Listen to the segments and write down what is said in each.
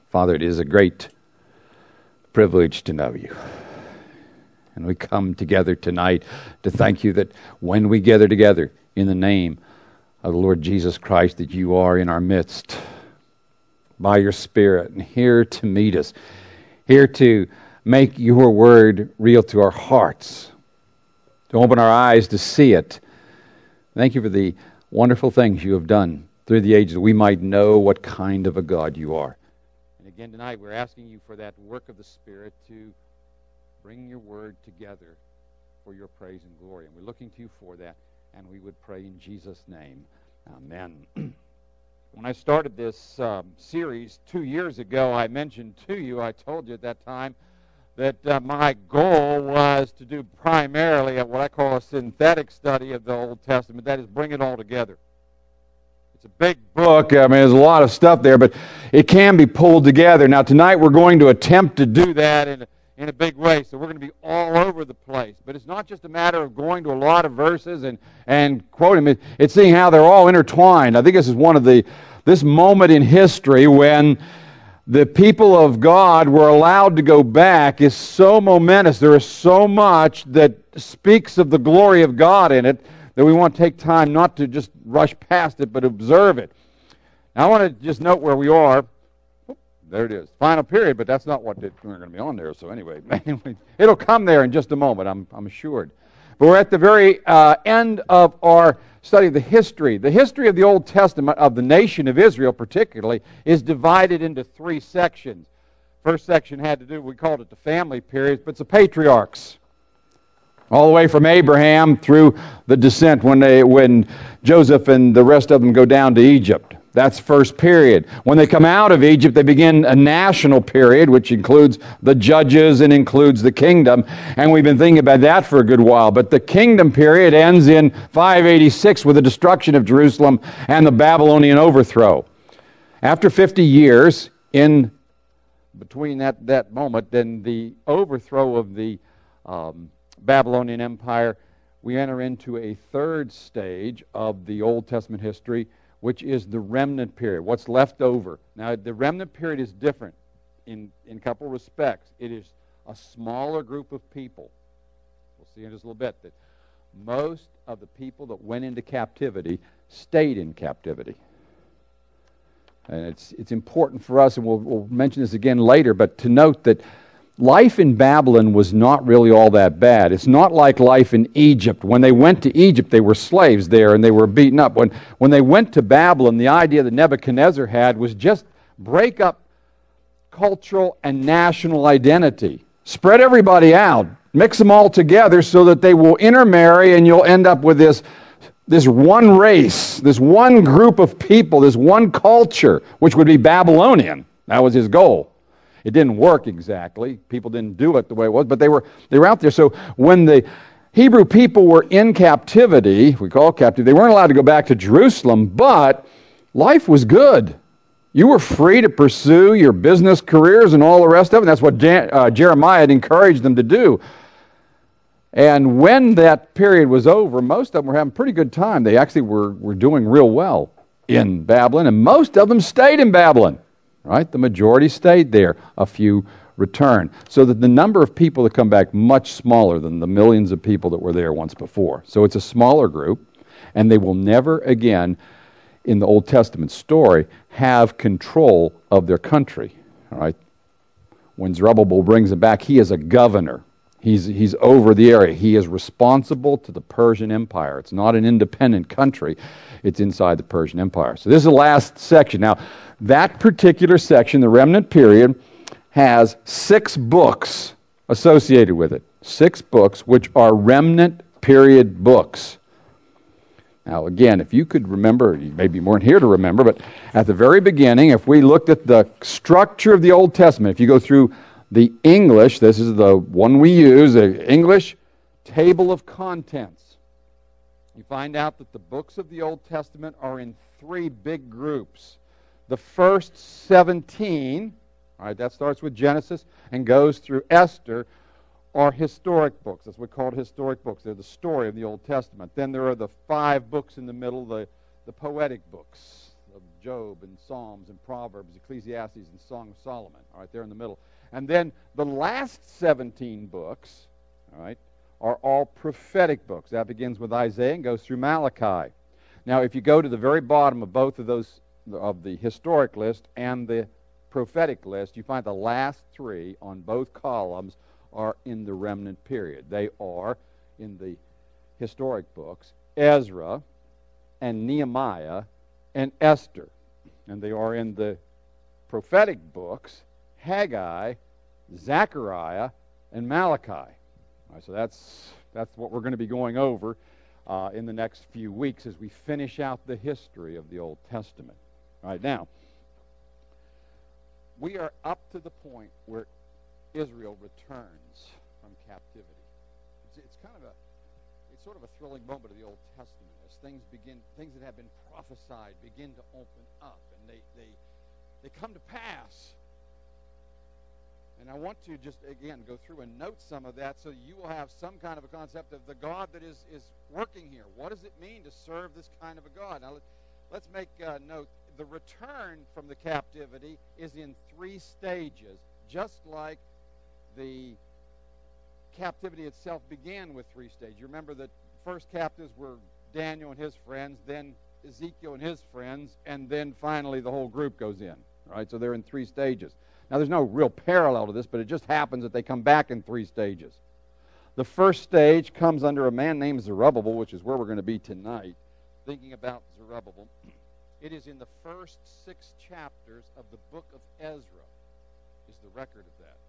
Father, it is a great privilege to know you. And we come together tonight to thank you that when we gather together in the name of the Lord Jesus Christ, that you are in our midst by your Spirit and here to meet us, here to make your word real to our hearts, to open our eyes to see it. Thank you for the wonderful things you have done through the ages that we might know what kind of a God you are. And again tonight we're asking you for that work of the Spirit to bring your word together for your praise and glory. And we're looking to you for that, and we would pray in Jesus' name. Amen. When I started this series 2 years ago, I mentioned to you, I told you at that time, that my goal was to do primarily what I call a synthetic study of the Old Testament. That is, bring it all together. It's a big book. I mean, there's a lot of stuff there, but it can be pulled together. Now, tonight we're going to attempt to do that in a big way, so we're going to be all over the place. But it's not just a matter of going to a lot of verses and quoting them. It's seeing how they're all intertwined. I think this is this moment in history when the people of God were allowed to go back is so momentous. There is so much that speaks of the glory of God in it that we want to take time not to just rush past it, but observe it. Now, I want to just note where we are. There it is. Final period, but that's not what we're going to be on there. So anyway, it'll come there in just a moment, I'm assured. But we're at the very end of our study of the history. The history of the Old Testament, of the nation of Israel particularly, is divided into 3 sections. First section had to do, we called it the family periods, but it's the patriarchs. All the way from Abraham through the descent when Joseph and the rest of them go down to Egypt. That's first period. When they come out of Egypt, they begin a national period, which includes the judges and includes the kingdom. And we've been thinking about that for a good while. But the kingdom period ends in 586 with the destruction of Jerusalem and the Babylonian overthrow. After 50 years, in between that moment, then the overthrow of the Babylonian Empire, we enter into a third stage of the Old Testament history, which is the remnant period, what's left over. Now, the remnant period is different in a couple of respects. It is a smaller group of people. We'll see in just a little bit that most of the people that went into captivity stayed in captivity. And it's important for us, and we'll mention this again later, but to note that life in Babylon was not really all that bad. It's not like life in Egypt. When they went to Egypt, they were slaves there and they were beaten up. When they went to Babylon, the idea that Nebuchadnezzar had was just break up cultural and national identity. Spread everybody out. Mix them all together so that they will intermarry and you'll end up with this one race, this one group of people, this one culture, which would be Babylonian. That was his goal. It didn't work exactly. People didn't do it the way it was, but they were out there. So when the Hebrew people were in captivity, we call it captivity, they weren't allowed to go back to Jerusalem, but life was good. You were free to pursue your business careers and all the rest of it. That's what Jeremiah had encouraged them to do. And when that period was over, most of them were having a pretty good time. They actually were doing real well in Babylon, and most of them stayed in Babylon. Right? The majority stayed there. A few returned. So that the number of people that come back much smaller than the millions of people that were there once before. So it's a smaller group, and they will never again, in the Old Testament story, have control of their country. All right? When Zerubbabel brings them back, he is a governor. He's over the area. He is responsible to the Persian Empire. It's not an independent country. It's inside the Persian Empire. So this is the last section. Now, that particular section, the remnant period, has 6 books associated with it. 6 books, which are remnant period books. Now, again, if you could remember, maybe you weren't here to remember, but at the very beginning, if we looked at the structure of the Old Testament, if you go through the English, this is the one we use, the English table of contents, you find out that the books of the Old Testament are in 3 big groups. The first 17, all right, that starts with Genesis and goes through Esther, are historic books. That's what we call historic books. They're the story of the Old Testament. Then there are the 5 books in the middle, the poetic books, the Job and Psalms and Proverbs, Ecclesiastes and Song of Solomon, all right, there in the middle. And then the last 17 books, all right, are all prophetic books. That begins with Isaiah and goes through Malachi. Now, if you go to the very bottom of both of those, of the historic list and the prophetic list, you find the last three on both columns are in the remnant period. They are in the historic books, Ezra and Nehemiah and Esther. And they are in the prophetic books, Haggai, Zechariah, and Malachi. All right, so that's what we're going to be going over in the next few weeks as we finish out the history of the Old Testament. All right, now, we are up to the point where Israel returns from captivity. It's kind of it's sort of a thrilling moment of the Old Testament as things that have been prophesied begin to open up, and they come to pass. And I want to just, again, go through and note some of that so you will have some kind of a concept of the God that is working here. What does it mean to serve this kind of a God? Now, let's make note. The return from the captivity is in 3 stages, just like the captivity itself began with 3 stages. You remember that first captives were Daniel and his friends, then Ezekiel and his friends, and then finally the whole group goes in. Right? So they're in 3 stages. Now, there's no real parallel to this, but it just happens that they come back in 3 stages. The first stage comes under a man named Zerubbabel, which is where we're going to be tonight, thinking about Zerubbabel. It is in the first 6 chapters of the book of Ezra is the record of that.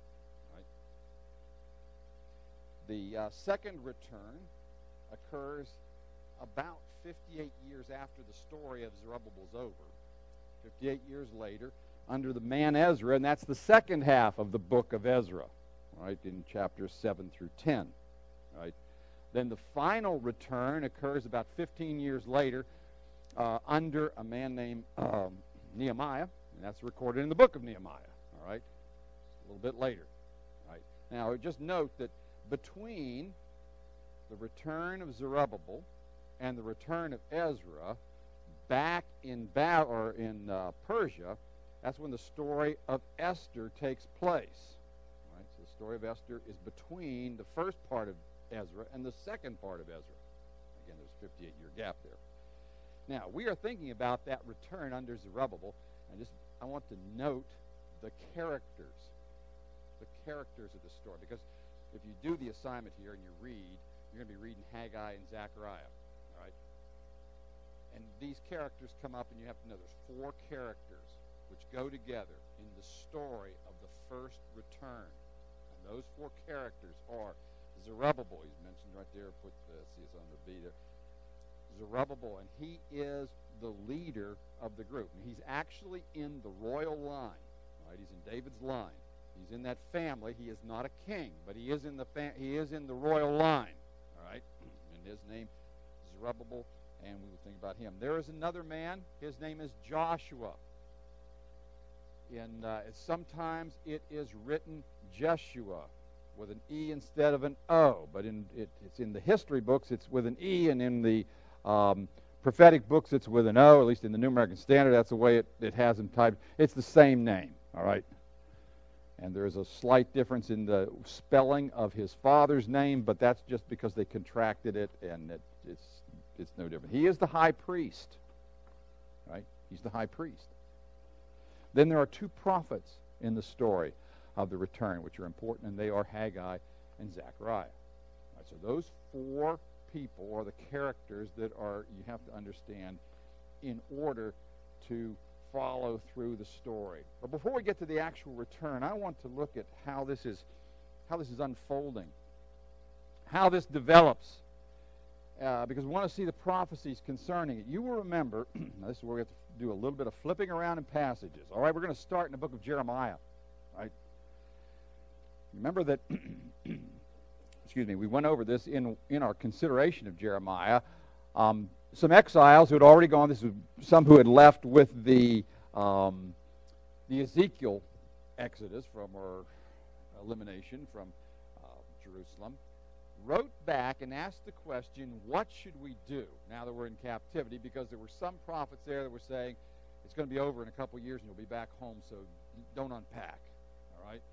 Right? The second return occurs about 58 years after the story of Zerubbabel's over. 58 years later, under the man Ezra, and that's the second half of the book of Ezra, right, in chapters 7 through 10. Right? Then the final return occurs about 15 years later under a man named Nehemiah, and that's recorded in the book of Nehemiah. All right, a little bit later. Right? Now, just note that between the return of Zerubbabel and the return of Ezra, back in Persia, that's when the story of Esther takes place. Right? So the story of Esther is between the first part of Ezra and the second part of Ezra. Again, there's a 58-year gap there. Now, we are thinking about that return under Zerubbabel, and I want to note the characters of the story, because if you do the assignment here and you read, you're going to be reading Haggai and Zechariah. All right? And these characters come up, and you have to know there's 4 characters which go together in the story of the first return. And those 4 characters are Zerubbabel. He's mentioned right there. See, it's on the B there. Zerubbabel, and he is the leader of the group. And he's actually in the royal line. Right? He's in David's line. He's in that family. He is not a king, but he is in the royal line. All right? And his name is Zerubbabel, and we will think about him. There is another man. His name is Joshua. Sometimes it is written Jeshua with an E instead of an O, but it's in the history books it's with an E, and in the prophetic books it's with an O, at least in the New American Standard. That's the way it has them typed. It's the same name, all right? And there's a slight difference in the spelling of his father's name, but that's just because they contracted it, and it's no different. He is the high priest, right? He's the high priest. Then there are 2 prophets in the story of the return, which are important, and they are Haggai and Zechariah. Right, so those 4 people are the characters that you have to understand in order to follow through the story. But before we get to the actual return, I want to look at how this is unfolding, how this develops, because we want to see the prophecies concerning it. You will remember, this is where we have to do a little bit of flipping around in passages. All right, we're going to start in the book of Jeremiah. Right? Remember that, we went over this in our consideration of Jeremiah. Some exiles who had already gone, this was some who had left with the Ezekiel exodus or elimination from Jerusalem, wrote back and asked the question, what should we do now that we're in captivity? Because there were some prophets there that were saying, It's going to be over in a couple of years and you'll be back home, so don't unpack. All right?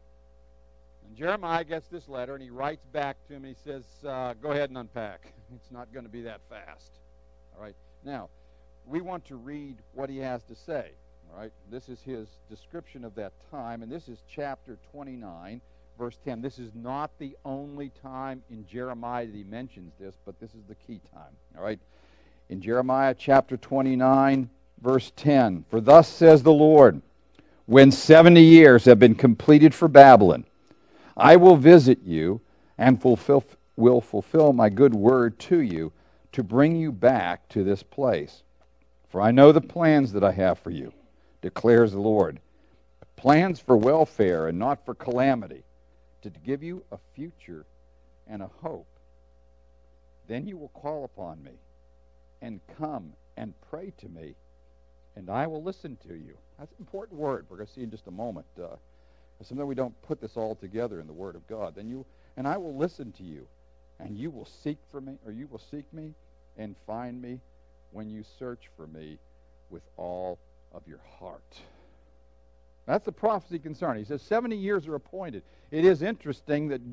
And Jeremiah gets this letter and he writes back to him and he says, go ahead and unpack. It's not going to be that fast. All right? Now, we want to read what he has to say. All right? This is his description of that time, and this is chapter 29, verse 10. This is not the only time in Jeremiah that he mentions this, but this is the key time. All right? In Jeremiah chapter 29, verse 10, for thus says the Lord, when 70 years have been completed for Babylon, I will visit you and will fulfill my good word to you to bring you back to this place. For I know the plans that I have for you, declares the Lord, plans for welfare and not for calamity, to give you a future and a hope. Then you will call upon me and come and pray to me, and I will listen to you. That's an important word we're going to see in just a moment. Sometimes we don't put this all together in the Word of God. And I will listen to you, and you will seek for me, or you will seek me and find me when you search for me with all of your heart. That's the prophecy concerning. He says 70 years are appointed. It is interesting that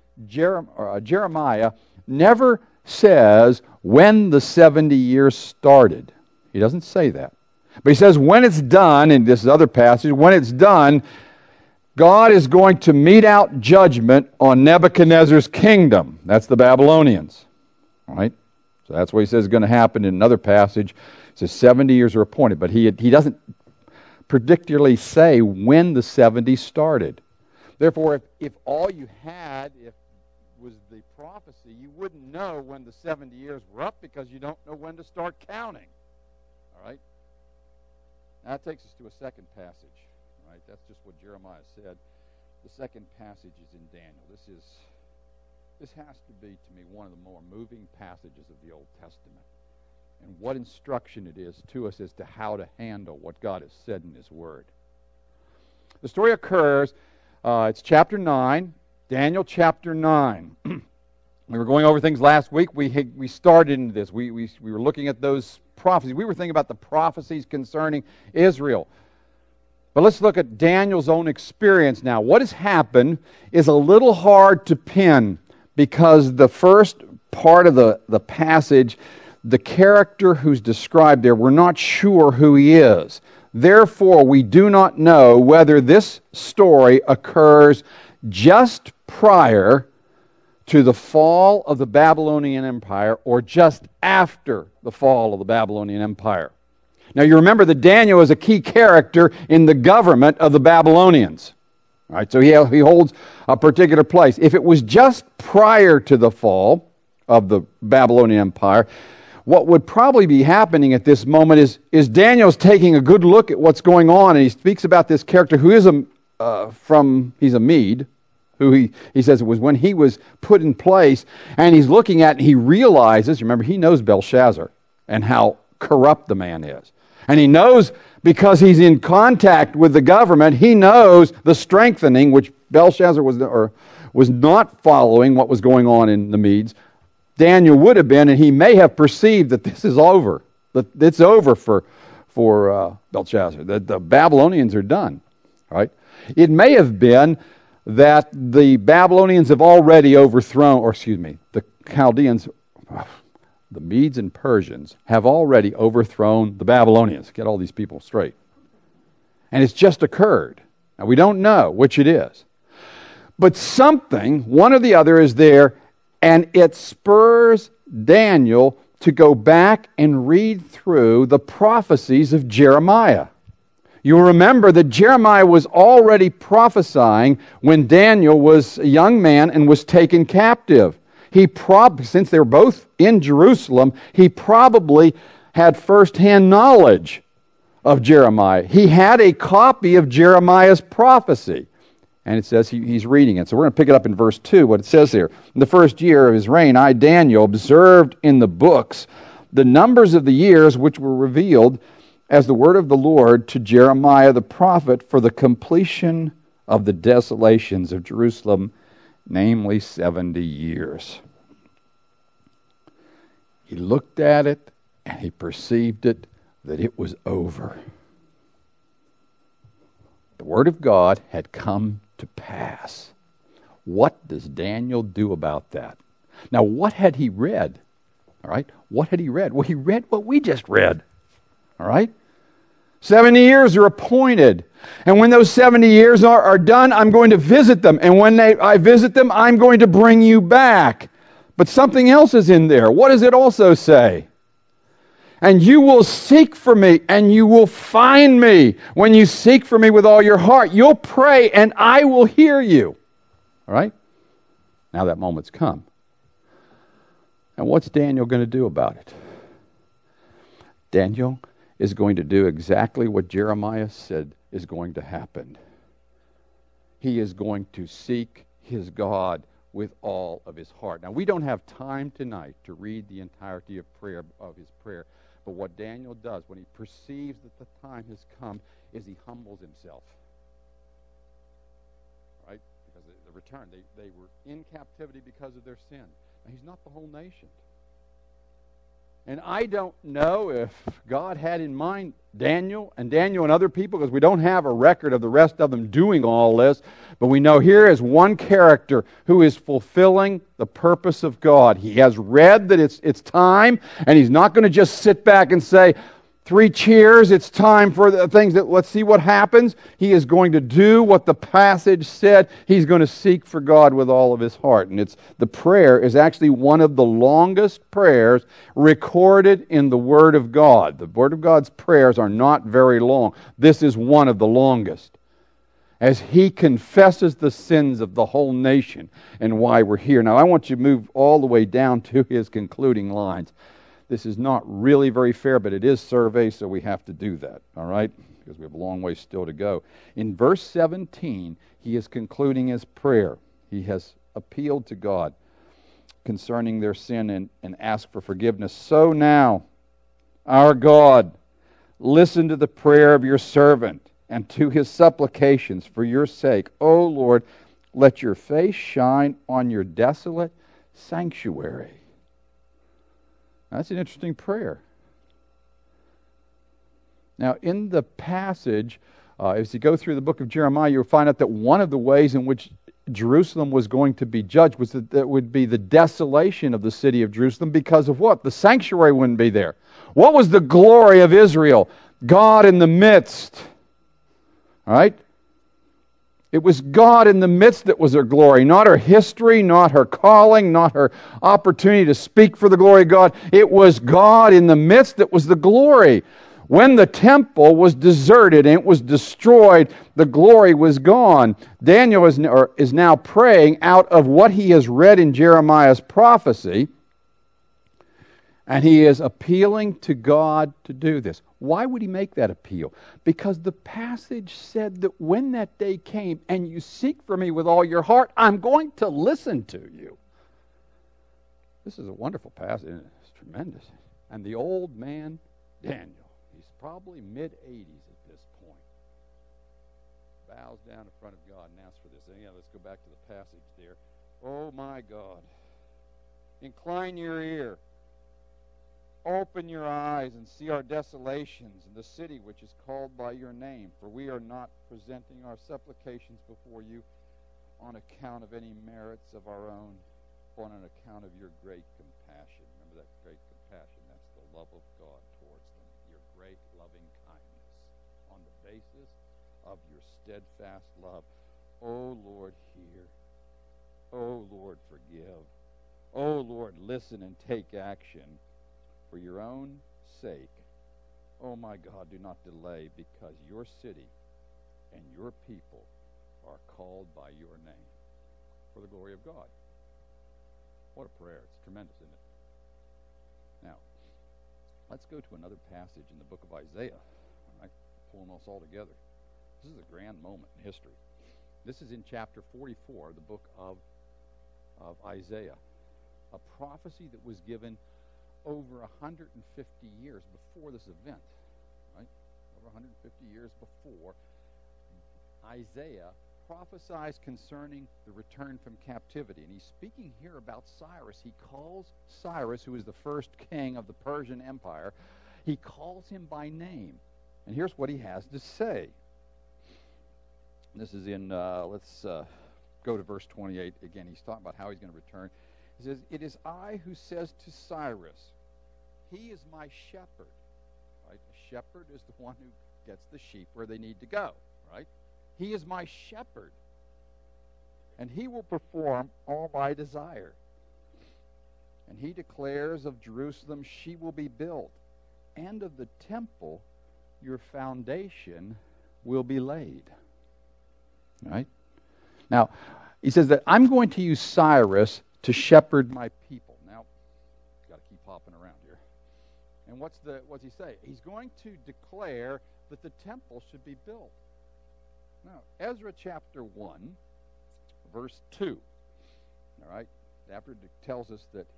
Jeremiah never says when the 70 years started. He doesn't say that. But he says when it's done, in this other passage, when it's done, God is going to mete out judgment on Nebuchadnezzar's kingdom. That's the Babylonians. All right? So that's what he says is going to happen in another passage. It says 70 years are appointed, but he doesn't particularly say when the 70 started. Therefore, if all you had was the prophecy, you wouldn't know when the 70 years were up because you don't know when to start counting. All right? Now that takes us to a second passage. All right? That's just what Jeremiah said. The second passage is in Daniel. This has to be, to me, one of the more moving passages of the Old Testament. And what instruction it is to us as to how to handle what God has said in His Word. The story occurs, it's chapter 9, Daniel chapter 9. We were going over things last week. We started into this. We were looking at those prophecies. We were thinking about the prophecies concerning Israel. But let's look at Daniel's own experience now. What has happened is a little hard to pin because the first part of the passage, the character who's described there, we're not sure who he is. Therefore, we do not know whether this story occurs just prior to the fall of the Babylonian Empire or just after the fall of the Babylonian Empire. Now, you remember that Daniel is a key character in the government of the Babylonians. All right, so he holds a particular place. If it was just prior to the fall of the Babylonian Empire, what would probably be happening at this moment is Daniel's taking a good look at what's going on, and he speaks about this character who is he's a Mede, who he says it was when he was put in place, and he's looking at, and he realizes, remember, he knows Belshazzar and how corrupt the man is. And he knows, because he's in contact with the government, he knows the strengthening, which Belshazzar was not following what was going on in the Medes. Daniel would have been, and he may have perceived that this is over, that it's over for Belshazzar, that the Babylonians are done. Right? It may have been that the Babylonians have already overthrown, the Chaldeans, the Medes and Persians have already overthrown the Babylonians. Get all these people straight. And it's just occurred. Now, we don't know which it is. But something, one or the other, is there, and it spurs Daniel to go back and read through the prophecies of Jeremiah. You'll remember that Jeremiah was already prophesying when Daniel was a young man and was taken captive. Since they were both in Jerusalem, he probably had first-hand knowledge of Jeremiah. He had a copy of Jeremiah's prophecy. And it says he's reading it. So we're going to pick it up in verse 2, what it says here. In the first year of his reign, I, Daniel, observed in the books the numbers of the years which were revealed as the word of the Lord to Jeremiah the prophet for the completion of the desolations of Jerusalem, namely 70 years. He looked at it and he perceived it that it was over. The Word of God had come to pass. What does Daniel do about that? Now, what had he read? All right, what had he read? Well, he read what we just read. All right? 70 years are appointed. And when those 70 years are done, I'm going to visit them. And when I visit them, I'm going to bring you back. But something else is in there. What does it also say? And you will seek for me, and you will find me. When you seek for me with all your heart, you'll pray, and I will hear you. All right? Now that moment's come. And what's Daniel going to do about it? Daniel is going to do exactly what Jeremiah said is going to happen. He is going to seek his God with all of his heart. Now, we don't have time tonight to read the entirety of his prayer, but what Daniel does when he perceives that the time has come is he humbles himself. Right? Because the return, they were in captivity because of their sin. Now, he's not the whole nation. And I don't know if God had in mind Daniel and other people, because we don't have a record of the rest of them doing all this. But we know here is one character who is fulfilling the purpose of God. He has read that it's time, and he's not going to just sit back and say, 3 cheers, it's time for the things that, let's see what happens. He is going to do what the passage said. He's going to seek for God with all of his heart. And the prayer is actually one of the longest prayers recorded in the Word of God. The Word of God's prayers are not very long. This is one of the longest. As he confesses the sins of the whole nation and why we're here. Now I want you to move all the way down to his concluding lines. This is not really very fair, but it is survey, so we have to do that, all right? Because we have a long way still to go. In verse 17, he is concluding his prayer. He has appealed to God concerning their sin and asked for forgiveness. So now, our God, listen to the prayer of your servant and to his supplications for your sake. O Lord, let your face shine on your desolate sanctuary. That's an interesting prayer. Now, in the passage, as you go through the book of Jeremiah, you'll find out that one of the ways in which Jerusalem was going to be judged was that would be the desolation of the city of Jerusalem because of what? The sanctuary wouldn't be there. What was the glory of Israel? God in the midst. All right? It was God in the midst that was her glory, not her history, not her calling, not her opportunity to speak for the glory of God. It was God in the midst that was the glory. When the temple was deserted and it was destroyed, the glory was gone. Daniel is now praying out of what he has read in Jeremiah's prophecy, and he is appealing to God to do this. Why would he make that appeal? Because the passage said that when that day came and you seek for me with all your heart, I'm going to listen to you. This is a wonderful passage. It's tremendous. And the old man, Daniel, he's probably mid-80s at this point, bows down in front of God and asks for this. And let's go back to the passage there. Oh my God, incline your ear. Open your eyes and see our desolations in the city which is called by your name. For we are not presenting our supplications before you on account of any merits of our own, but on account of your great compassion. Remember that great compassion? That's the love of God towards them. Your great loving kindness on the basis of your steadfast love. O Lord, hear. O Lord, forgive. O Lord, listen and take action. For your own sake, oh my God, do not delay, because your city and your people are called by your name for the glory of God. What a prayer. It's tremendous, isn't it? Now, let's go to another passage in the book of Isaiah. All right, pulling us all together. This is a grand moment in history. This is in chapter 44 of the book of Isaiah, a prophecy that was given over 150 years before this event, right? Over 150 years before, Isaiah prophesies concerning the return from captivity. And he's speaking here about Cyrus. He calls Cyrus, who is the first king of the Persian Empire, He calls him by name. And here's what he has to say. This is in, let's go to verse 28. Again, he's talking about how he's going to return. He says, "It is I who says to Cyrus, he is my shepherd." Right? A shepherd is the one who gets the sheep where they need to go. Right? He is my shepherd, and he will perform all my desire. And he declares of Jerusalem, she will be built, and of the temple, your foundation will be laid. Right? Now, he says that I'm going to use Cyrus to shepherd my people. Now, got to keep hopping around here. And what's he say? He's going to declare that the temple should be built. Now, Ezra chapter 1, verse 2. All right? After it tells us that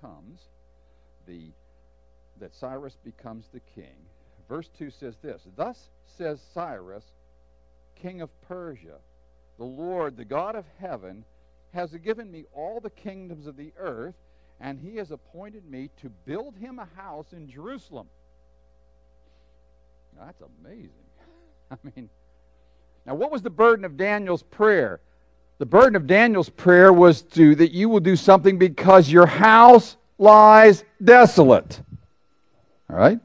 that Cyrus becomes the king. Verse 2 says this, "Thus says Cyrus, king of Persia, the Lord, the God of heaven, has given me all the kingdoms of the earth, and he has appointed me to build him a house in Jerusalem." Now, that's amazing. I mean, now what was the burden of Daniel's prayer? The burden of Daniel's prayer was that you will do something because your house lies desolate. All right?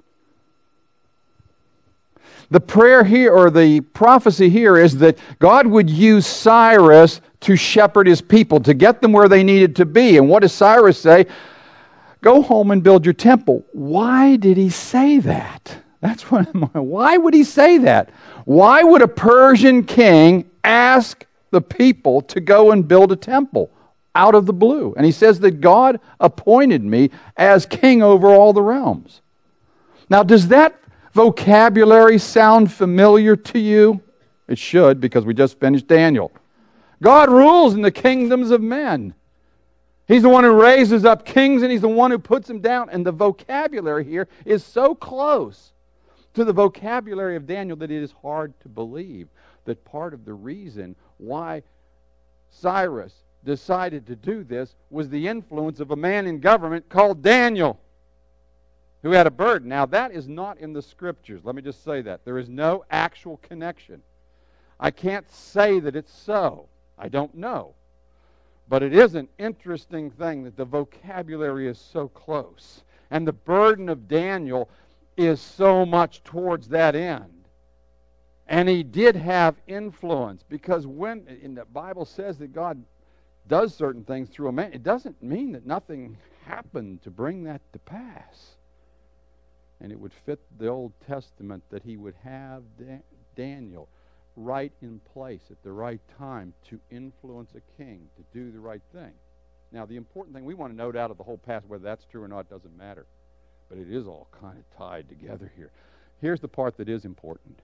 The prayer here, or the prophecy here, is that God would use Cyrus to shepherd his people, to get them where they needed to be. And what does Cyrus say? Go home and build your temple. Why did he say that? Why would he say that? Why would a Persian king ask the people to go and build a temple out of the blue? And he says that God appointed me as king over all the realms. Now, does that vocabulary sound familiar to you? It should, because we just finished Daniel. God rules in the kingdoms of men. He's the one who raises up kings, and he's the one who puts them down. And the vocabulary here is so close to the vocabulary of Daniel that it is hard to believe that part of the reason why Cyrus decided to do this was the influence of a man in government called Daniel, who had a burden. Now, that is not in the Scriptures. Let me just say that. There is no actual connection. I can't say that it's so. I don't know. But it is an interesting thing that the vocabulary is so close. And the burden of Daniel is so much towards that end. And he did have influence, because when in the Bible says that God does certain things through a man, it doesn't mean that nothing happened to bring that to pass. And it would fit the Old Testament that he would have Daniel right in place at the right time to influence a king to do the right thing. Now, the important thing we want to note out of the whole passage, whether that's true or not, doesn't matter. But it is all kind of tied together here. Here's the part that is important.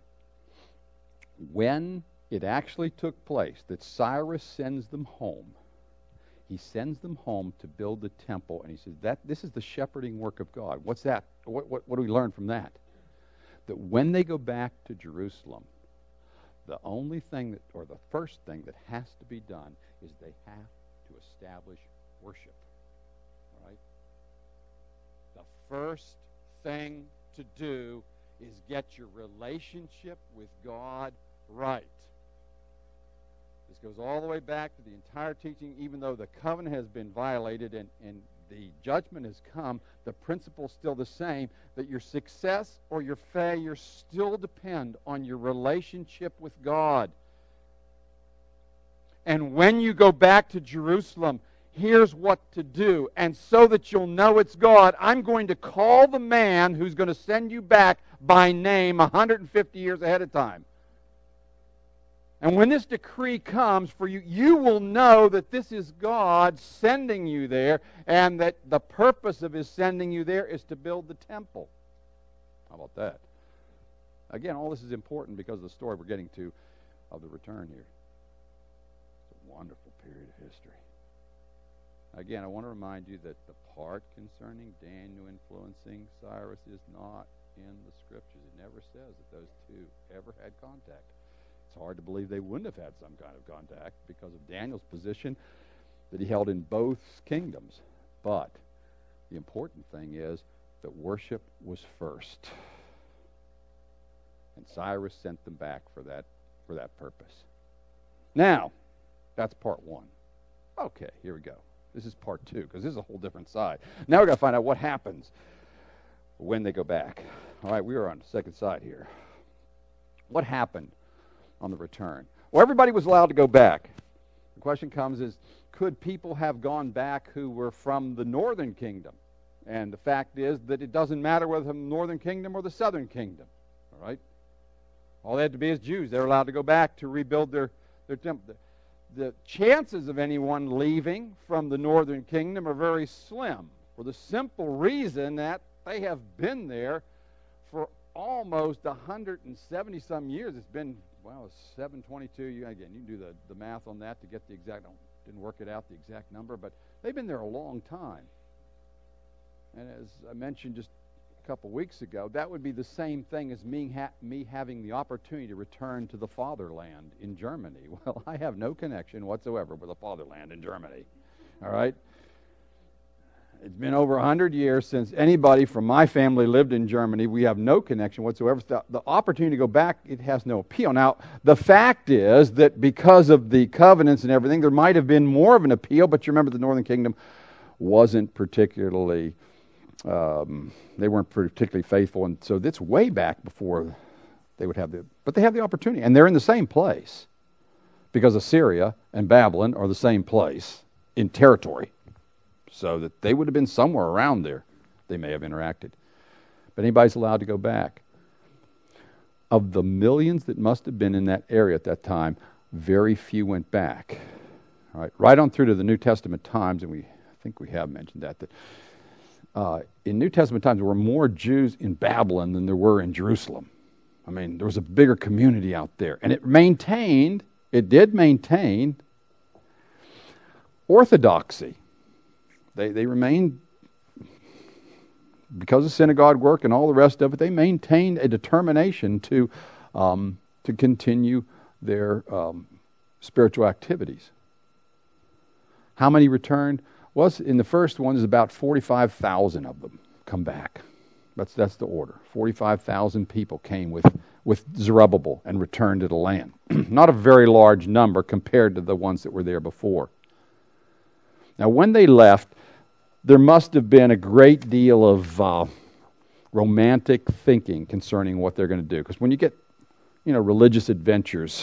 When it actually took place that Cyrus sends them home, he sends them home to build the temple, and he says that this is the shepherding work of God. What's that? What do we learn from that? That when they go back to Jerusalem, the only thing that, or the first thing that has to be done, is they have to establish worship. All right? The first thing to do is get your relationship with God right. This goes all the way back to the entire teaching. Even though the covenant has been violated and the judgment has come, the principle's still the same, that your success or your failure still depend on your relationship with God. And when you go back to Jerusalem, here's what to do. And so that you'll know it's God, I'm going to call the man who's going to send you back by name 150 years ahead of time. And when this decree comes for you, you will know that this is God sending you there, and that the purpose of his sending you there is to build the temple. How about that? Again, all this is important because of the story we're getting to of the return here. It's a wonderful period of history. Again, I want to remind you that the part concerning Daniel influencing Cyrus is not in the Scriptures. It never says that those two ever had contact. It's hard to believe they wouldn't have had some kind of contact because of Daniel's position that he held in both kingdoms. But the important thing is that worship was first. And Cyrus sent them back for that purpose. Now, that's part one. Okay, here we go. This is part two, because this is a whole different side. Now we've got to find out what happens when they go back. All right, we are on the second side here. What happened on the return? Well, everybody was allowed to go back. The question comes is, could people have gone back who were from the northern kingdom? And the fact is that it doesn't matter whether from the northern kingdom or the southern kingdom. All right? All they had to be is Jews. They were allowed to go back to rebuild their temple. The chances of anyone leaving from the northern kingdom are very slim, for the simple reason that they have been there for almost 170-some years. It's been, well, 722. Again, you can do the math on that to get the exact, didn't work it out, the exact number, but they've been there a long time. And as I mentioned just a couple weeks ago, that would be the same thing as me having the opportunity to return to the fatherland in Germany. Well, I have no connection whatsoever with the fatherland in Germany. All right? It's been over 100 years since anybody from my family lived in Germany. We have no connection whatsoever. The opportunity to go back, it has no appeal. Now, the fact is that because of the covenants and everything, there might have been more of an appeal, but you remember the Northern Kingdom wasn't particularly, they weren't particularly faithful, and so that's way back before they would have but they have the opportunity, and they're in the same place, because Assyria and Babylon are the same place in territory. So that they would have been somewhere around there. They may have interacted. But anybody's allowed to go back. Of the millions that must have been in that area at that time, very few went back. All right on through to the New Testament times, and I think we have mentioned that in New Testament times there were more Jews in Babylon than there were in Jerusalem. I mean, there was a bigger community out there. And it did maintain orthodoxy. They remained, because of synagogue work and all the rest of it, they maintained a determination to continue their spiritual activities. How many returned? Well, in the first one, there's about 45,000 of them come back. That's the order. 45,000 people came with Zerubbabel and returned to the land. Not a very large number compared to the ones that were there before. Now, when they left, there must have been a great deal of romantic thinking concerning what they're going to do. Because when you get, religious adventures,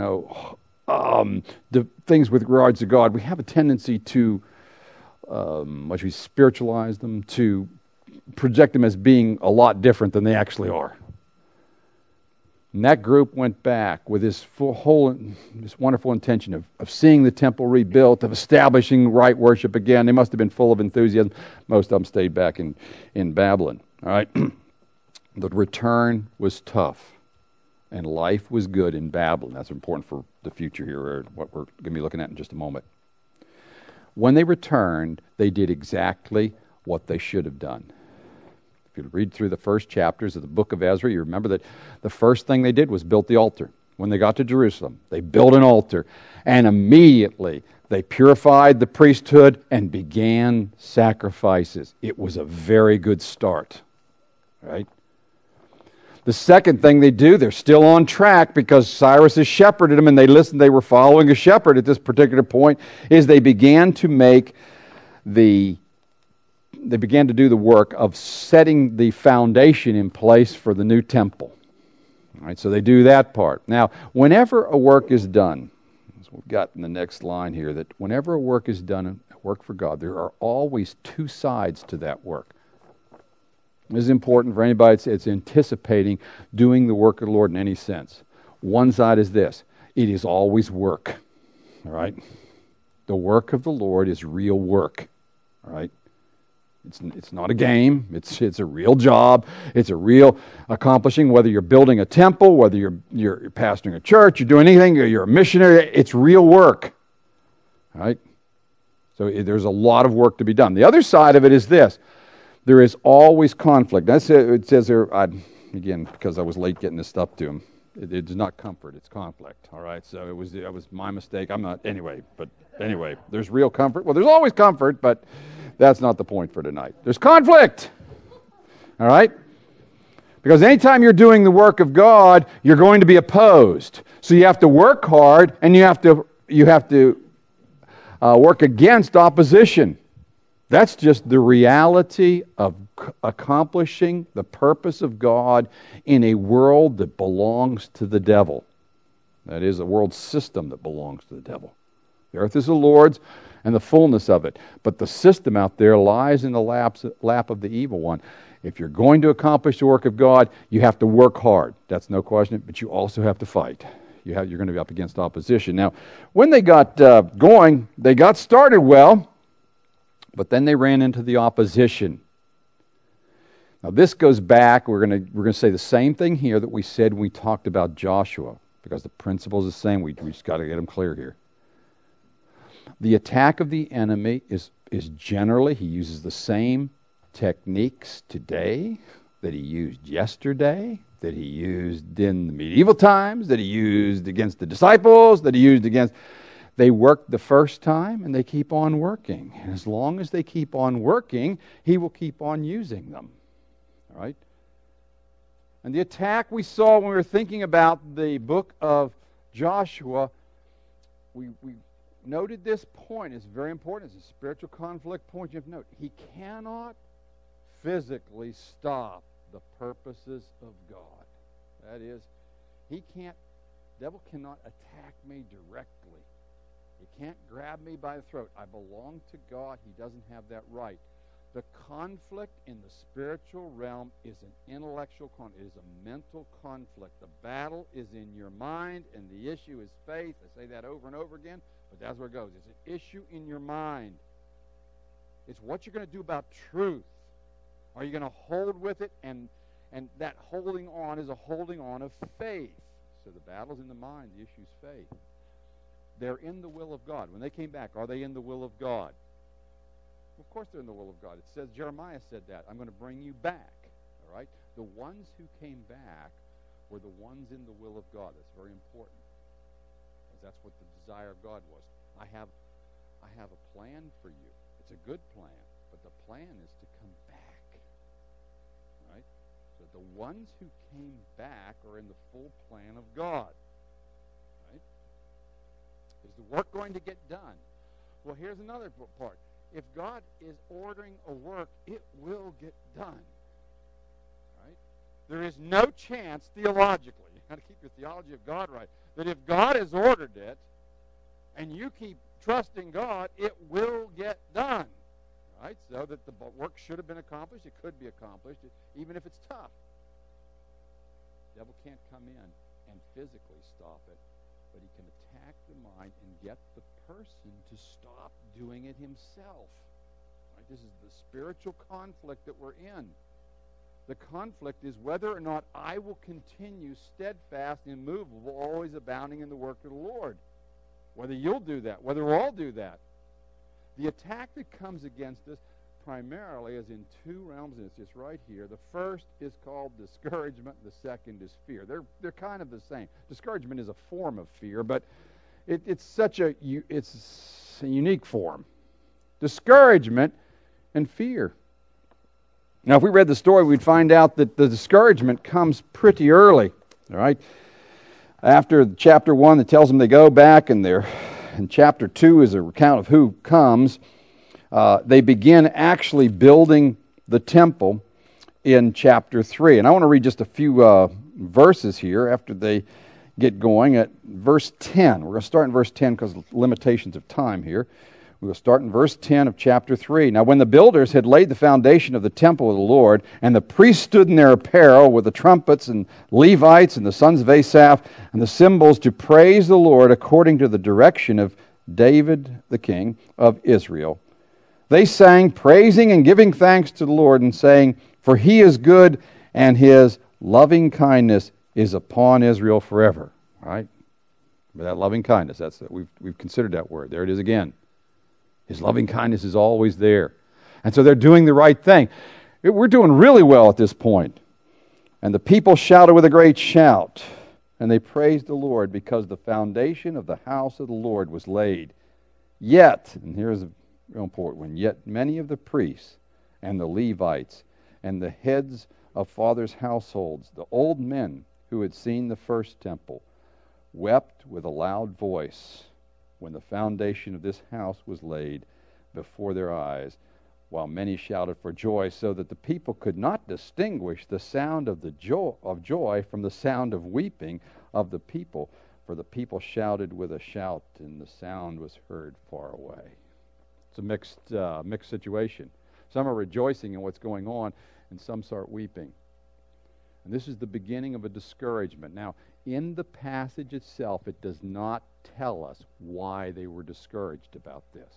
the things with regards to God, we have a tendency to, we spiritualize them, to project them as being a lot different than they actually are. And that group went back with this wonderful intention of seeing the temple rebuilt, of establishing right worship again. They must have been full of enthusiasm. Most of them stayed back in Babylon. All right, the return was tough, and life was good in Babylon. That's important for the future here, or what we're going to be looking at in just a moment. When they returned, they did exactly what they should have done. If you read through the first chapters of the book of Ezra, you remember that the first thing they did was built the altar. When they got to Jerusalem, they built an altar, and immediately they purified the priesthood and began sacrifices. It was a very good start, right? The second thing they do, they're still on track because Cyrus has shepherded them, and they were following a shepherd at this particular point, is they began to do the work of setting the foundation in place for the new temple. All right, so they do that part. Now, whenever a work is done, as we've got in the next line here, that whenever a work is done, a work for God, there are always two sides to that work. This is important for anybody that's anticipating doing the work of the Lord in any sense. One side is this: it is always work. All right? The work of the Lord is real work. All right? It's not a game. It's a real job. It's a real accomplishing. Whether you're building a temple, whether you're pastoring a church, you're doing anything, or you're a missionary, it's real work. All right? So there's a lot of work to be done. The other side of it is this: there is always conflict. It says there, again, because I was late getting this stuff to him, it's not comfort, it's conflict. All right? So it was my mistake. But anyway, there's real comfort. Well, there's always comfort, but that's not the point for tonight. There's conflict. All right? Because anytime you're doing the work of God, you're going to be opposed. So you have to work hard, and you have to work against opposition. That's just the reality of accomplishing the purpose of God in a world that belongs to the devil. That is, a world system that belongs to the devil. The earth is the Lord's and the fullness of it. But the system out there lies in the lap of the evil one. If you're going to accomplish the work of God, you have to work hard. That's no question. But you also have to fight. You're going to be up against opposition. Now, when they got going, they got started well, but then they ran into the opposition. Now, this goes back. We're going to say the same thing here that we said when we talked about Joshua, because the principle is the same. We just got to get them clear here. The attack of the enemy is generally, he uses the same techniques today that he used yesterday, that he used in the medieval times, that he used against the disciples, that he used against... They worked the first time, and they keep on working. And as long as they keep on working, he will keep on using them. All right? And the attack we saw when we were thinking about the book of Joshua, we noted this point. It's very important. It's a spiritual conflict point you have to note. He cannot physically stop the purposes of God. That is, the devil cannot attack me directly. He can't grab me by the throat. I belong to God. He doesn't have that right. The conflict in the spiritual realm is an intellectual conflict. It is a mental conflict. The battle is in your mind, and the issue is faith. I say that over and over again, but that's where it goes. It's an issue in your mind. It's what you're going to do about truth. Are you going to hold with it? And that holding on is a holding on of faith. So the battle's in the mind. The issue's faith. They're in the will of God. When they came back, are they in the will of God? Well, of course they're in the will of God. It says, Jeremiah said that. I'm going to bring you back. All right? The ones who came back were the ones in the will of God. That's very important. Because that's what the desire of God was. I have a plan for you. It's a good plan. But the plan is to come back. All right? So the ones who came back are in the full plan of God. Right? Is the work going to get done? Well, here's another part. If God is ordering a work, it will get done. Right? There is no chance theologically, you got to keep your theology of God right, that if God has ordered it and you keep trusting God, it will get done. Right? So that the work should have been accomplished, it could be accomplished, even if it's tough. The devil can't come in and physically stop it, but he can attack the mind and get the person to stop doing it himself. Right? This is the spiritual conflict that we're in. The conflict is whether or not I will continue steadfast, immovable, always abounding in the work of the Lord. Whether you'll do that, whether we'll all do that. The attack that comes against us primarily is in two realms, and it's just right here. The first is called discouragement. The second is fear. They're kind of the same. Discouragement is a form of fear, but it's a unique form. Discouragement and fear. Now, if we read the story, we'd find out that the discouragement comes pretty early. All right, after chapter 1, it tells them they go back, and chapter 2 is a recount of who comes. They begin actually building the temple in chapter 3. And I want to read just a few verses here after they get going at verse 10. We're going to start in verse 10 because of limitations of time here. We'll start in verse 10 of chapter 3. Now when the builders had laid the foundation of the temple of the Lord, and the priests stood in their apparel with the trumpets and Levites and the sons of Asaph and the cymbals to praise the Lord according to the direction of David the king of Israel, they sang, praising and giving thanks to the Lord, and saying, for he is good, and his loving kindness is upon Israel forever. All right? But that loving kindness, we've considered that word. There it is again. His loving kindness is always there. And so they're doing the right thing. We're doing really well at this point. And the people shouted with a great shout, and they praised the Lord because the foundation of the house of the Lord was laid. Yet, and here's a real important one, yet many of the priests and the Levites and the heads of fathers' households, the old men who had seen the first temple, wept with a loud voice when the foundation of this house was laid before their eyes, while many shouted for joy, so that the people could not distinguish the sound of joy from the sound of weeping of the people. For the people shouted with a shout, and the sound was heard far away. It's a mixed situation. Some are rejoicing in what's going on, and some start weeping. And this is the beginning of a discouragement. Now, in the passage itself, it does not tell us why they were discouraged about this.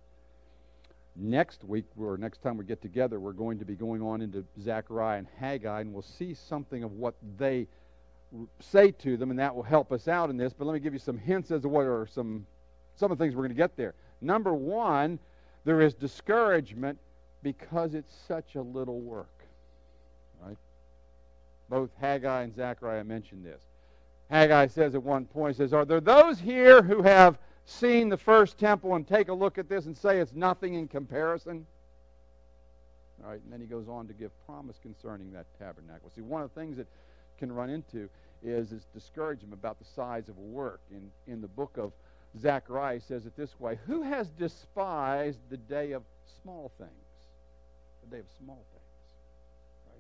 Next week, or next time we get together, we're going to be going on into Zechariah and Haggai, and we'll see something of what they say to them, and that will help us out in this. But let me give you some hints as to what are some of the things we're going to get there. Number one, there is discouragement because it's such a little work. Right? Both Haggai and Zechariah mention this. Haggai says at one point, he says, "Are there those here who have seen the first temple and take a look at this and say it's nothing in comparison?" All right, and then he goes on to give promise concerning that tabernacle. See, one of the things that can run into is discouragement about the size of a work. In the book of Zechariah, he says it this way: "Who has despised the day of small things?" The day of small things. Right?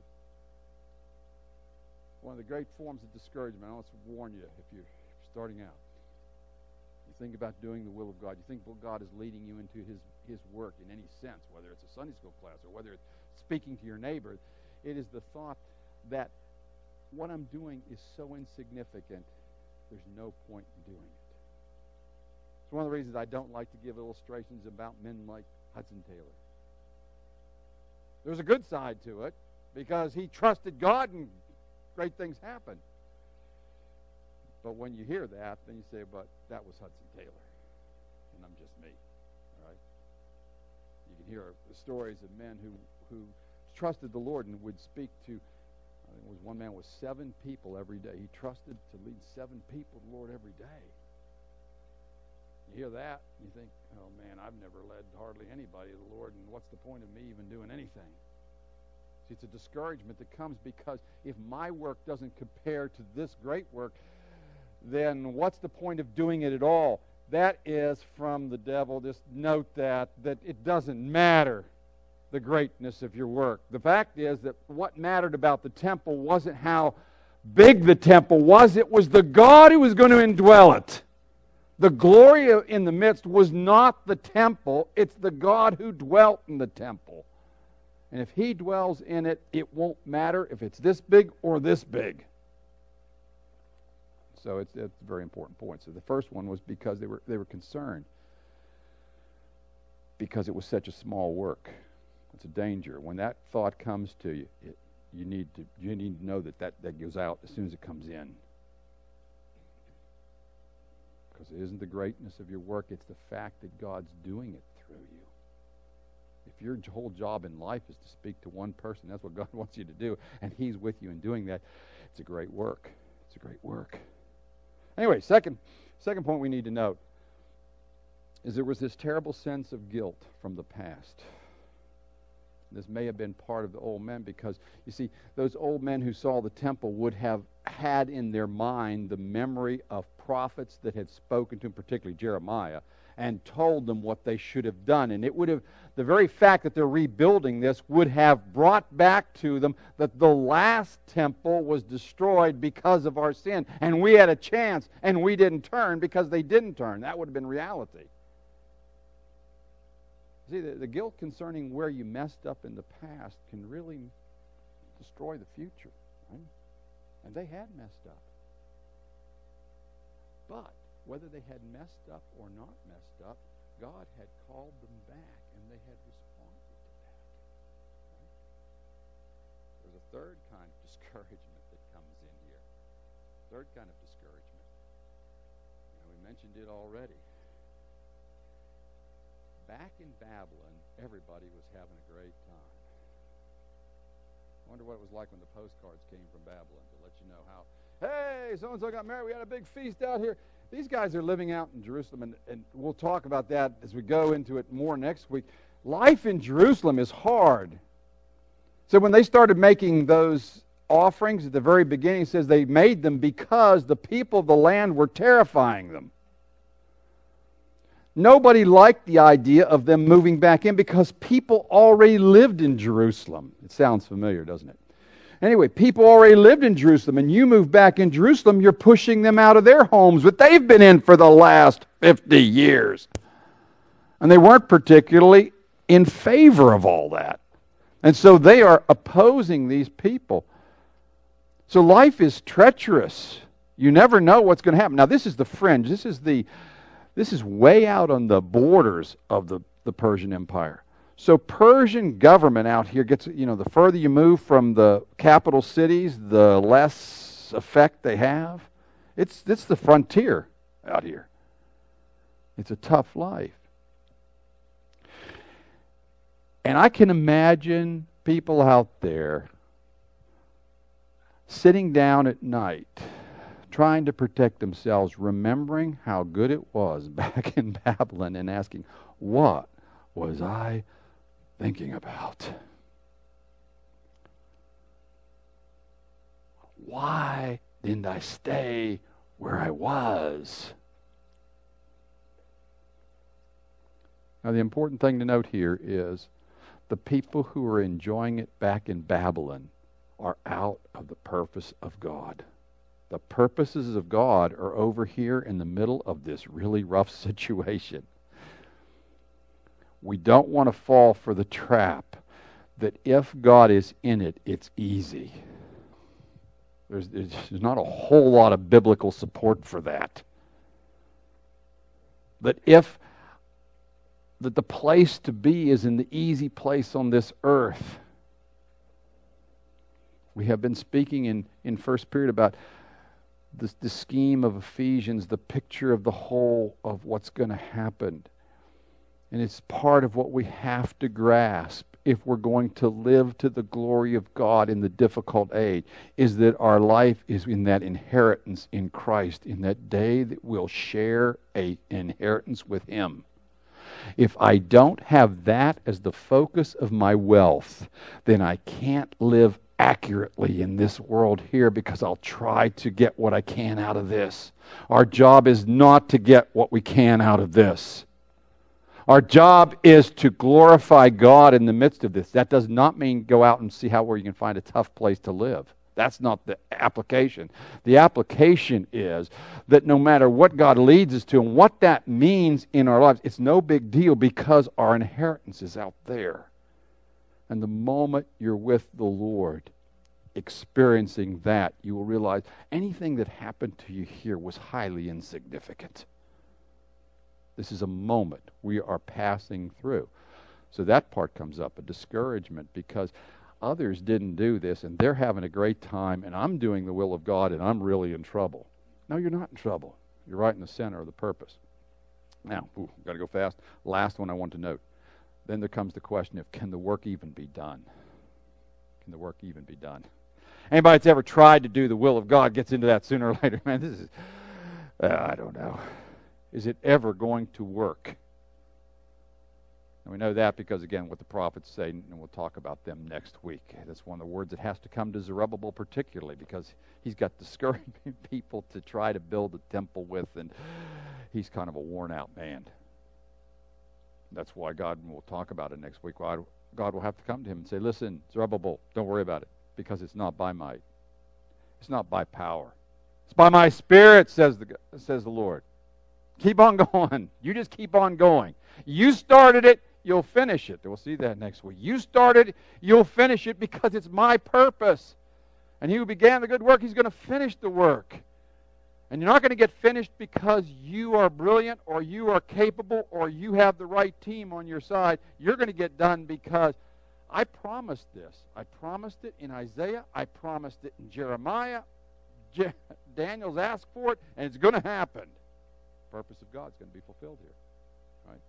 One of the great forms of discouragement, I want to warn you if you're starting out. You think about doing the will of God. You think, well, God is leading you into His work in any sense, whether it's a Sunday school class or whether it's speaking to your neighbor. It is the thought that what I'm doing is so insignificant, there's no point in doing it. It's one of the reasons I don't like to give illustrations about men like Hudson Taylor. There's a good side to it, because he trusted God and great things happened. But when you hear that, then you say, but that was Hudson Taylor, and I'm just me. All right? You can hear the stories of men who trusted the Lord and would speak to, I think it was one man with 7 people every day. He trusted to lead 7 people to the Lord every day. You hear that, and you think, oh man, I've never led hardly anybody to the Lord, and what's the point of me even doing anything? See, it's a discouragement that comes because if my work doesn't compare to this great work, then what's the point of doing it at all? That is from the devil. Just note that it doesn't matter the greatness of your work. The fact is that what mattered about the temple wasn't how big the temple was. It was the God who was going to indwell it. The glory in the midst was not the temple. It's the God who dwelt in the temple. And if He dwells in it, it won't matter if it's this big or this big. So it's a very important point. So the first one was because they were concerned, because it was such a small work. It's a danger. When that thought comes to you, you need to know that goes out as soon as it comes in. Because it isn't the greatness of your work, it's the fact that God's doing it through you. If your whole job in life is to speak to one person, that's what God wants you to do, and He's with you in doing that, it's a great work. It's a great work. Anyway, second point we need to note is there was this terrible sense of guilt from the past. This may have been part of the old men because, you see, those old men who saw the temple would have had in their mind the memory of prophets that had spoken to them, particularly Jeremiah, and told them what they should have done. And it would have, the very fact that they're rebuilding this would have brought back to them that the last temple was destroyed because of our sin. And we had a chance, and we didn't turn because they didn't turn. That would have been reality. See, the guilt concerning where you messed up in the past can really destroy the future. Right? And they had messed up. But whether they had messed up or not messed up, God had called them back, and they had responded to that. Right? There's a third kind of discouragement that comes in here. Third kind of discouragement. We mentioned it already. Back in Babylon, everybody was having a great time. I wonder what it was like when the postcards came from Babylon to let you know how, hey, so-and-so got married, we had a big feast out here. These guys are living out in Jerusalem, and we'll talk about that as we go into it more next week. Life in Jerusalem is hard. So when they started making those offerings at the very beginning, it says they made them because the people of the land were terrifying them. Nobody liked the idea of them moving back in because people already lived in Jerusalem. It sounds familiar, doesn't it? Anyway, people already lived in Jerusalem, and you move back in Jerusalem, you're pushing them out of their homes that they've been in for the last 50 years. And they weren't particularly in favor of all that. And so they are opposing these people. So life is treacherous. You never know what's going to happen. Now, this is the fringe. This is way out on the borders of the Persian Empire. So Persian government out here gets, the further you move from the capital cities, the less effect they have. It's the frontier out here. It's a tough life. And I can imagine people out there sitting down at night trying to protect themselves, remembering how good it was back in Babylon and asking, what was I thinking about? Why didn't I stay where I was? Now, the important thing to note here is the people who are enjoying it back in Babylon are out of the purpose of God. The purposes of God are over here in the middle of this really rough situation. We don't want to fall for the trap that if God is in it, it's easy. There's not a whole lot of biblical support for that. That the place to be is in the easy place on this earth. We have been speaking in first period about the scheme of Ephesians, the picture of the whole of what's going to happen. And it's part of what we have to grasp if we're going to live to the glory of God in the difficult age, is that our life is in that inheritance in Christ, in that day that we'll share an inheritance with Him. If I don't have that as the focus of my wealth, then I can't live accurately in this world here because I'll try to get what I can out of this. Our job is not to get what we can out of this. Our job is to glorify God in the midst of this. That does not mean go out and see where you can find a tough place to live. That's not the application. The application is that no matter what God leads us to and what that means in our lives, it's no big deal because our inheritance is out there. And the moment you're with the Lord, experiencing that, you will realize anything that happened to you here was highly insignificant. This is a moment we are passing through. So that part comes up, a discouragement, because others didn't do this and they're having a great time and I'm doing the will of God and I'm really in trouble. No, you're not in trouble. You're right in the center of the purpose. Now, got to go fast. Last one I want to note. Then there comes the question of, can the work even be done? Can the work even be done? Anybody that's ever tried to do the will of God gets into that sooner or later. Man, this is, I don't know. Is it ever going to work? And we know that because, again, what the prophets say, and we'll talk about them next week. That's one of the words that has to come to Zerubbabel particularly, because he's got discouraging people to try to build a temple with, and he's kind of a worn-out man. That's why God, and we'll talk about it next week, God will have to come to him and say, listen, Zerubbabel, don't worry about it, because it's not by might. It's not by power. It's by my Spirit, says the Lord. Keep on going. You just keep on going. You started it, you'll finish it. We'll see that next week. You started, you'll finish it because it's my purpose. And he who began the good work, he's going to finish the work. And you're not going to get finished because you are brilliant or you are capable or you have the right team on your side. You're going to get done because I promised this. I promised it in Isaiah. I promised it in Jeremiah. Daniel's asked for it, and it's going to happen. The purpose of God is going to be fulfilled here. Right?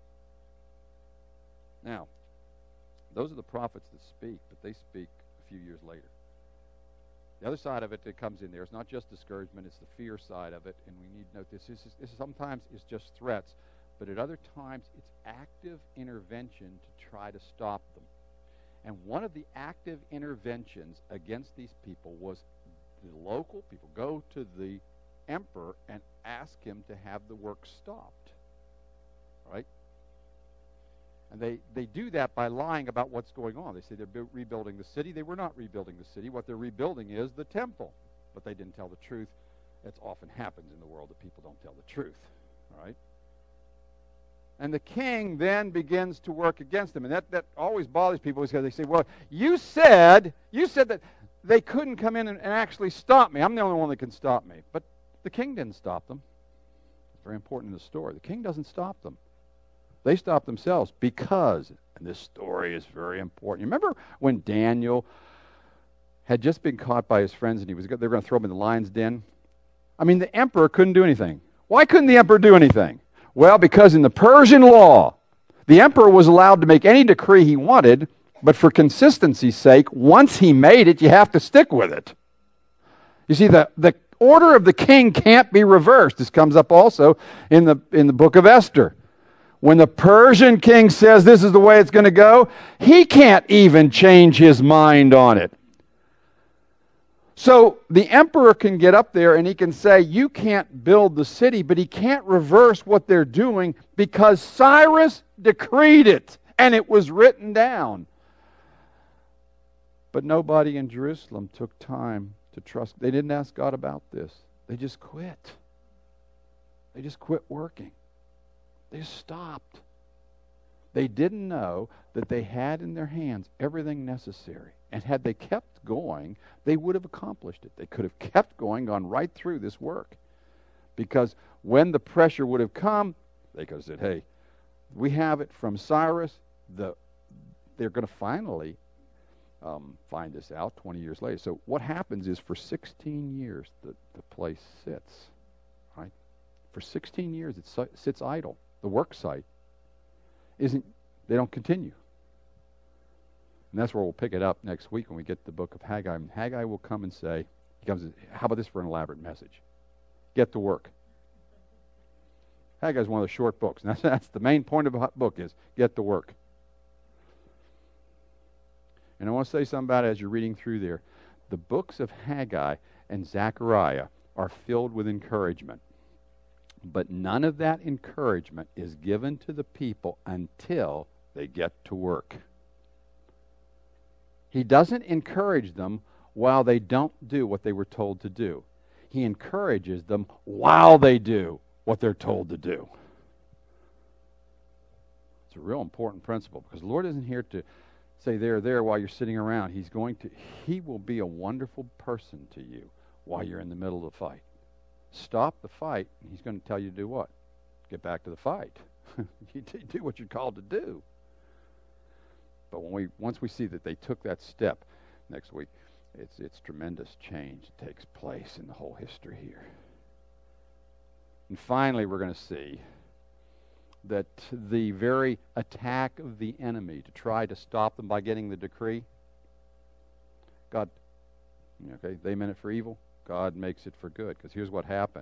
Now, those are the prophets that speak, but they speak a few years later. The other side of it that comes in there is not just discouragement, it's the fear side of it, and we need to note this. This sometimes is just threats, but at other times it's active intervention to try to stop them. And one of the active interventions against these people was the local people go to the emperor and ask him to have the work stopped. Right? And they do that by lying about what's going on. They say they're rebuilding the city. They were not rebuilding the city. What they're rebuilding is the temple. But they didn't tell the truth. That's often happens in the world, that people don't tell the truth. All right? And the king then begins to work against them. And that always bothers people, because they say, well, you said that they couldn't come in and actually stop me. I'm the only one that can stop me. But the king didn't stop them. It's very important in the story. The king doesn't stop them. They stop themselves because, and this story is very important. You remember when Daniel had just been caught by his friends and they were going to throw him in the lion's den? I mean, the emperor couldn't do anything. Why couldn't the emperor do anything? Well, because in the Persian law, the emperor was allowed to make any decree he wanted, but for consistency's sake, once he made it, you have to stick with it. You see, the order of the king can't be reversed. This comes up also in the book of Esther. When the Persian king says this is the way it's going to go, he can't even change his mind on it. So the emperor can get up there and he can say, you can't build the city, but he can't reverse what they're doing because Cyrus decreed it and it was written down. But nobody in Jerusalem took time to trust. They didn't ask God about this. They just quit. They just quit working. They stopped. They didn't know that they had in their hands everything necessary. And had they kept going, they would have accomplished it. They could have kept going, gone right through this work. Because when the pressure would have come, they could have said, hey, we have it from Cyrus. They're going to finally find this out 20 years later. So what happens is for 16 years, the place sits. Right? For 16 years, it sits idle. The work site they don't continue. And that's where we'll pick it up next week when we get to the book of Haggai. And Haggai will come and say, how about this for an elaborate message? Get to work. Haggai is one of the short books. And that's the main point of the book is get to work. And I want to say something about it as you're reading through there. The books of Haggai and Zechariah are filled with encouragement. But none of that encouragement is given to the people until they get to work. He doesn't encourage them while they don't do what they were told to do. He encourages them while they do what they're told to do. It's a real important principle because the Lord isn't here to say there while you're sitting around. He will be a wonderful person to you while you're in the middle of the fight. Stop the fight, and he's going to tell you to do what? Get back to the fight. You do what you're called to do. But once we see that they took that step next week, it's tremendous change that takes place in the whole history here. And finally, we're going to see that the very attack of the enemy to try to stop them by getting the decree, God, they meant it for evil. God makes it for good. Because here's what happened.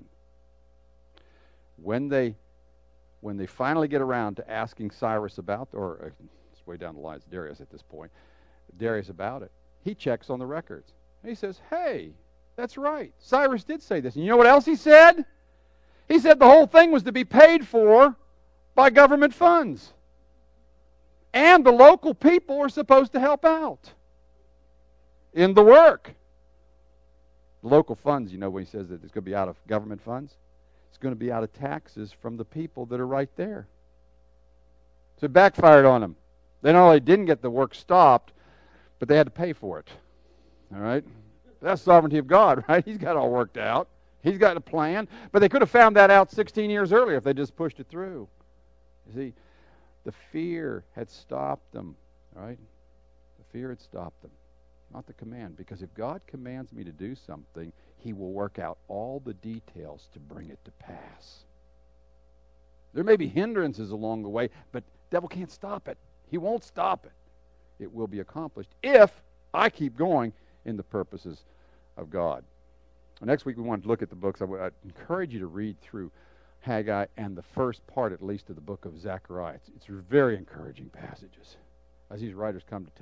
When they finally get around to asking Cyrus about, or it's way down the line, it's Darius at this point, Darius about it, he checks on the records. And he says, hey, that's right. Cyrus did say this. And you know what else he said? He said the whole thing was to be paid for by government funds. And the local people are supposed to help out in the work. Local funds, when he says that it's going to be out of government funds, it's going to be out of taxes from the people that are right there. So it backfired on them. They not only didn't get the work stopped, but they had to pay for it. All right? That's sovereignty of God, right? He's got it all worked out. He's got a plan. But they could have found that out 16 years earlier if they just pushed it through. You see, the fear had stopped them, all right? The fear had stopped them. Not the command, because if God commands me to do something, he will work out all the details to bring it to pass. There may be hindrances along the way, but the devil can't stop it. He won't stop it. It will be accomplished if I keep going in the purposes of God. Next week we want to look at the books. I'd encourage you to read through Haggai and the first part, at least, of the book of Zechariah. It's very encouraging passages as these writers come to tell them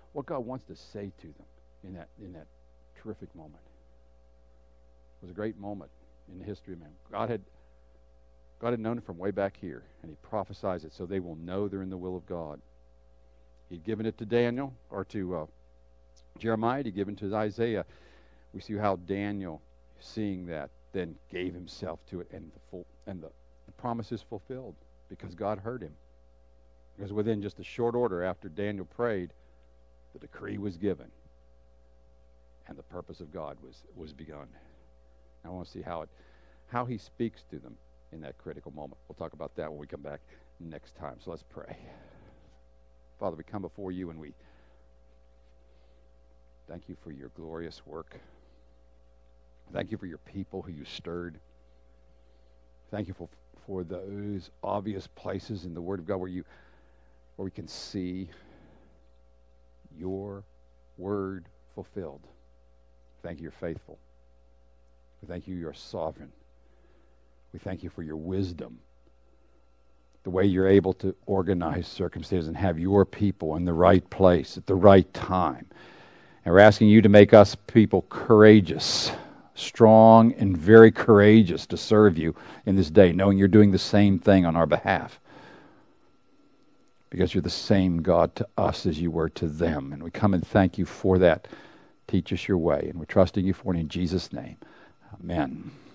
what God wants to say to them in that terrific moment. It was a great moment in the history of man. God had known it from way back here, and he prophesies it so they will know they're in the will of God. He'd given it to Daniel, or to Jeremiah. He'd given it to Isaiah. We see how Daniel, seeing that, then gave himself to it, and the promise is fulfilled because God heard him. Because within just a short order after Daniel prayed, the decree was given, and the purpose of God was begun. I want to see how he speaks to them in that critical moment. We'll talk about that when we come back next time. So let's pray. Father, we come before you and we thank you for your glorious work. Thank you for your people who you stirred. Thank you for those obvious places in the Word of God where we can see your word fulfilled. Thank you, you're faithful. We thank you, you're sovereign. We thank you for your wisdom, the way you're able to organize circumstances and have your people in the right place at the right time. And we're asking you to make us people courageous, strong and very courageous to serve you in this day, knowing you're doing the same thing on our behalf. Because you're the same God to us as you were to them. And we come and thank you for that. Teach us your way. And we're trusting you for it in Jesus' name. Amen.